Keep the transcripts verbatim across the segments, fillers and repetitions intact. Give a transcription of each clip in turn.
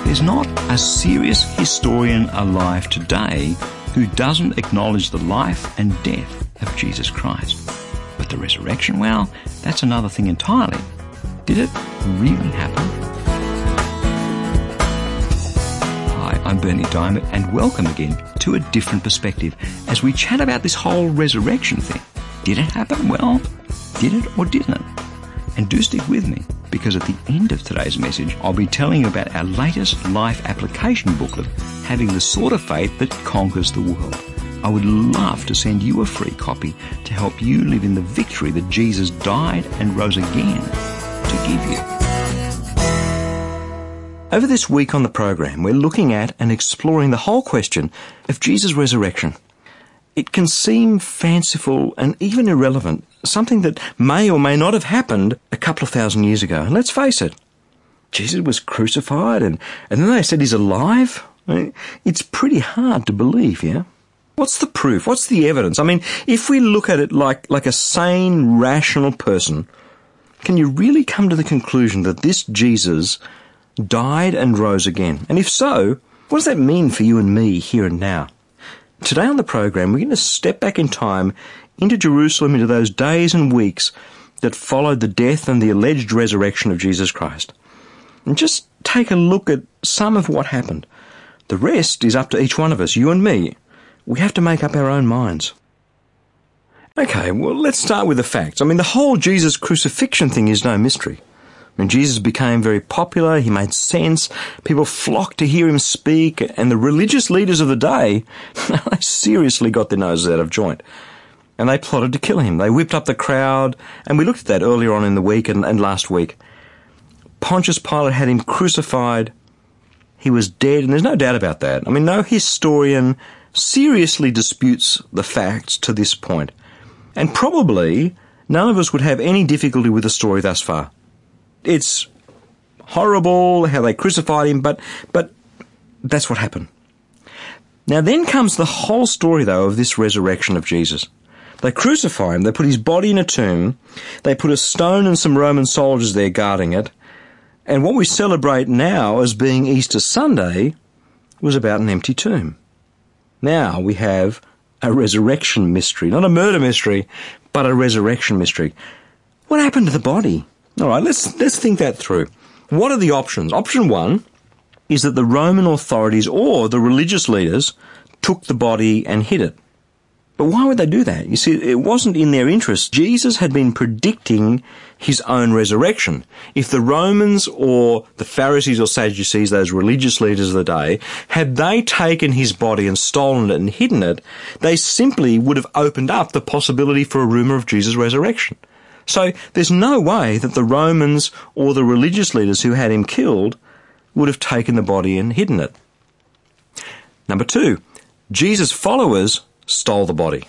There's not a serious historian alive today who doesn't acknowledge the life and death of Jesus Christ. But the resurrection, well, that's another thing entirely. Did it really happen? Hi, I'm Berni Dymet, and welcome again to A Different Perspective as we chat about this whole resurrection thing. Did it happen? Well, did it or didn't it? And do stick with me, because at the end of today's message, I'll be telling you about our latest life application booklet, Having the Sort of Faith That Conquers the World. I would love to send you a free copy to help you live in the victory that Jesus died and rose again to give you. Over this week on the program, we're looking at and exploring the whole question of Jesus' resurrection. It can seem fanciful and even irrelevant, something that may or may not have happened a couple of thousand years ago. And let's face it, Jesus was crucified and, and then they said he's alive. I mean, it's pretty hard to believe, yeah? What's the proof? What's the evidence? I mean, if we look at it like, like a sane, rational person, can you really come to the conclusion that this Jesus died and rose again? And if so, what does that mean for you and me here and now? Today on the program, we're going to step back in time into Jerusalem, into those days and weeks that followed the death and the alleged resurrection of Jesus Christ. And just take a look at some of what happened. The rest is up to each one of us, you and me. We have to make up our own minds. Okay, well, let's start with the facts. I mean, the whole Jesus crucifixion thing is no mystery. I mean, Jesus became very popular, he made sense, people flocked to hear him speak, and the religious leaders of the day, they seriously got their noses out of joint. And they plotted to kill him. They whipped up the crowd, and we looked at that earlier on in the week and, and last week. Pontius Pilate had him crucified, he was dead, and there's no doubt about that. I mean, no historian seriously disputes the facts to this point. And probably none of us would have any difficulty with the story thus far. It's horrible how they crucified him, but but that's what happened. Now then comes the whole story, though, of this resurrection of Jesus. They crucify him, they put his body in a tomb, they put a stone and some Roman soldiers there guarding it, and what we celebrate now as being Easter Sunday was about an empty tomb. Now we have a resurrection mystery, not a murder mystery, but a resurrection mystery. What happened to the body? All right, let's let's think that through. What are the options? Option one is that the Roman authorities or the religious leaders took the body and hid it. But why would they do that? You see, it wasn't in their interest. Jesus had been predicting his own resurrection. If the Romans or the Pharisees or Sadducees, those religious leaders of the day, had they taken his body and stolen it and hidden it, they simply would have opened up the possibility for a rumour of Jesus' resurrection. So there's no way that the Romans or the religious leaders who had him killed would have taken the body and hidden it. Number two, Jesus' followers stole the body.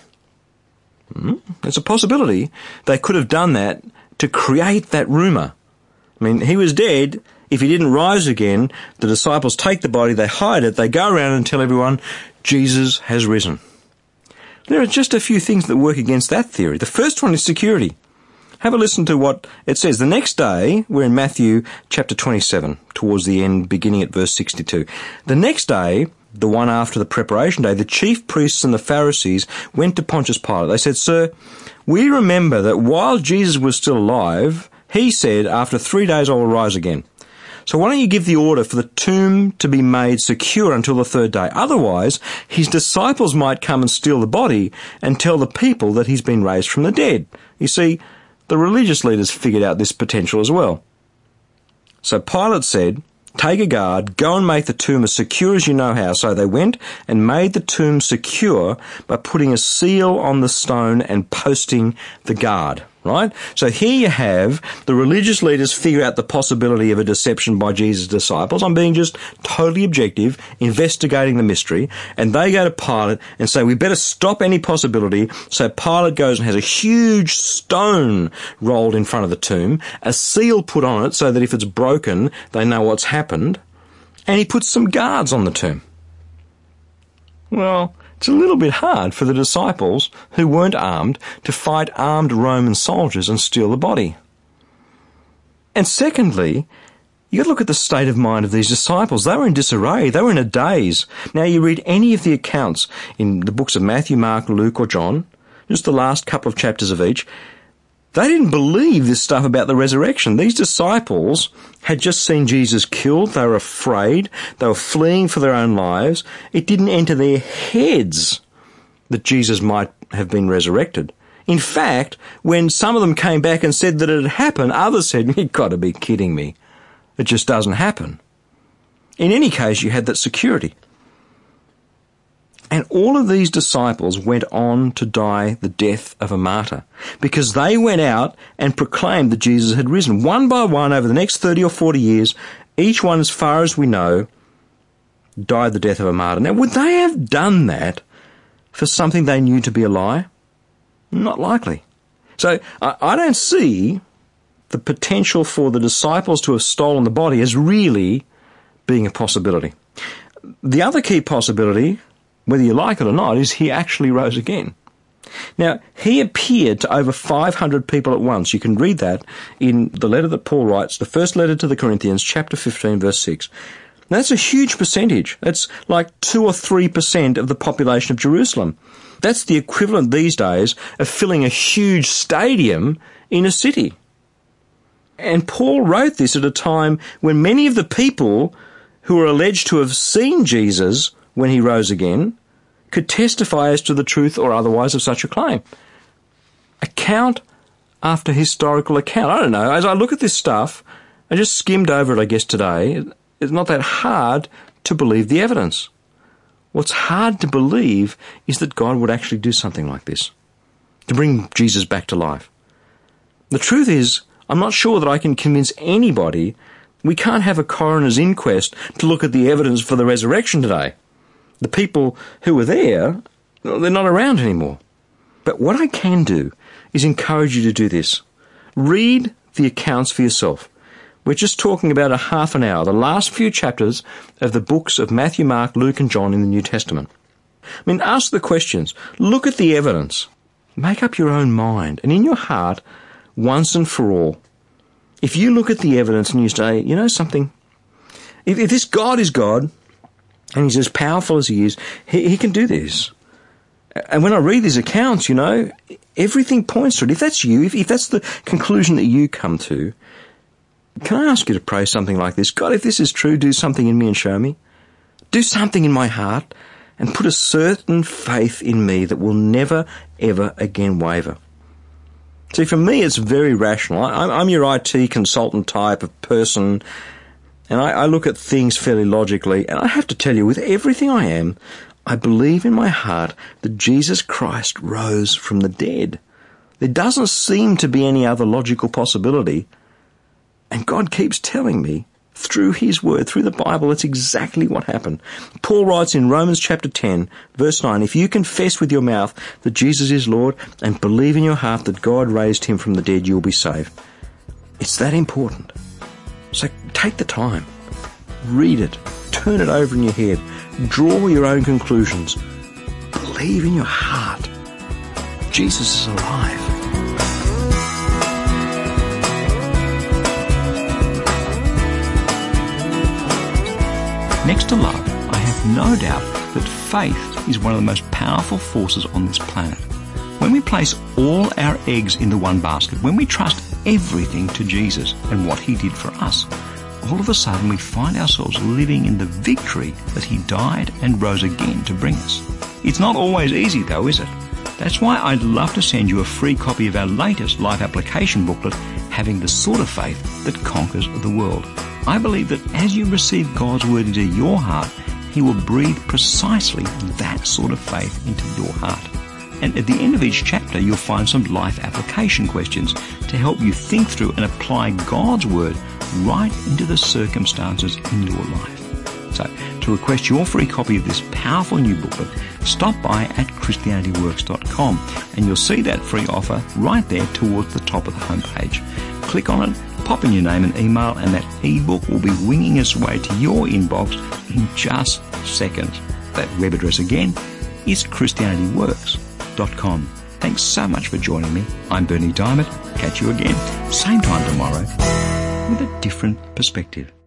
Hmm? There's a possibility they could have done that to create that rumour. I mean, he was dead. If he didn't rise again, the disciples take the body, they hide it, they go around and tell everyone, Jesus has risen. There are just a few things that work against that theory. The first one is security. Have a listen to what it says. The next day, we're in Matthew chapter twenty-seven, towards the end, beginning at verse sixty-two. The next day, the one after the preparation day, the chief priests and the Pharisees went to Pontius Pilate. They said, Sir, we remember that while Jesus was still alive, he said, after three days I will rise again. So why don't you give the order for the tomb to be made secure until the third day? Otherwise, his disciples might come and steal the body and tell the people that he's been raised from the dead. You see, the religious leaders figured out this potential as well. So Pilate said, take a guard, go and make the tomb as secure as you know how. So they went and made the tomb secure by putting a seal on the stone and posting the guard. Right? So here you have the religious leaders figure out the possibility of a deception by Jesus' disciples. I'm being just totally objective, investigating the mystery, and they go to Pilate and say, we better stop any possibility. So Pilate goes and has a huge stone rolled in front of the tomb, a seal put on it so that if it's broken, they know what's happened, and he puts some guards on the tomb. Well, it's a little bit hard for the disciples, who weren't armed, to fight armed Roman soldiers and steal the body. And secondly, You got to look at the state of mind of these disciples. They were in disarray. They were in a daze. Now, you read any of the accounts in the books of Matthew, Mark, Luke, or John, just the last couple of chapters of each, they didn't believe this stuff about the resurrection. These disciples had just seen Jesus killed. They were afraid. They were fleeing for their own lives. It didn't enter their heads that Jesus might have been resurrected. In fact, when some of them came back and said that it had happened, others said, "You've got to be kidding me. It just doesn't happen." In any case, you had that security. And all of these disciples went on to die the death of a martyr because they went out and proclaimed that Jesus had risen. One by one, over the next thirty or forty years, each one, as far as we know, died the death of a martyr. Now, would they have done that for something they knew to be a lie? Not likely. So I, I don't see the potential for the disciples to have stolen the body as really being a possibility. The other key possibility, whether you like it or not, is he actually rose again. Now, he appeared to over five hundred people at once. You can read that in the letter that Paul writes, the first letter to the Corinthians, chapter fifteen, verse six. Now, that's a huge percentage. That's like two or three percent of the population of Jerusalem. That's the equivalent these days of filling a huge stadium in a city. And Paul wrote this at a time when many of the people who are alleged to have seen Jesus when he rose again could testify as to the truth or otherwise of such a claim. Account after historical account. I don't know. As I look at this stuff, I just skimmed over it, I guess, today. It's not that hard to believe the evidence. What's hard to believe is that God would actually do something like this, to bring Jesus back to life. The truth is, I'm not sure that I can convince anybody we can't have a coroner's inquest to look at the evidence for the resurrection today. The people who were there, they're not around anymore. But what I can do is encourage you to do this. Read the accounts for yourself. We're just talking about a half an hour, the last few chapters of the books of Matthew, Mark, Luke, and John in the New Testament. I mean, ask the questions. Look at the evidence. Make up your own mind. And in your heart, once and for all, if you look at the evidence and you say, you know something, if, if this God is God, and he's as powerful as he is, he, he can do this. And when I read these accounts, you know, everything points to it. If that's you, if, if that's the conclusion that you come to, can I ask you to pray something like this? God, if this is true, do something in me and show me. Do something in my heart and put a certain faith in me that will never, ever again waver. See, for me, it's very rational. I'm, I'm your I T consultant type of person, and I, I look at things fairly logically, and I have to tell you, with everything I am, I believe in my heart that Jesus Christ rose from the dead. There doesn't seem to be any other logical possibility. And God keeps telling me, through his word, through the Bible, that's exactly what happened. Paul writes in Romans chapter ten, verse nine, if you confess with your mouth that Jesus is Lord and believe in your heart that God raised him from the dead, you'll be saved. It's that important. So take the time. Read it. Turn it over in your head. Draw your own conclusions. Believe in your heart. Jesus is alive. Next to love, I have no doubt that faith is one of the most powerful forces on this planet. When we place all our eggs into one basket, when we trust everything to Jesus and what he did for us, all of a sudden we find ourselves living in the victory that he died and rose again to bring us. It's not always easy though, is it? That's why I'd love to send you a free copy of our latest life application booklet, Having the Sort of Faith That Conquers the World. I believe that as you receive God's word into your heart, he will breathe precisely that sort of faith into your heart. And at the end of each chapter, you'll find some life application questions to help you think through and apply God's word right into the circumstances in your life. So, to request your free copy of this powerful new booklet, stop by at Christianity Works dot com and you'll see that free offer right there towards the top of the homepage. Click on it, pop in your name and email, and that ebook will be winging its way to your inbox in just seconds. That web address again is Christianity Works dot com. Thanks so much for joining me. I'm Berni Dymet. Catch you again, same time tomorrow, with a different perspective.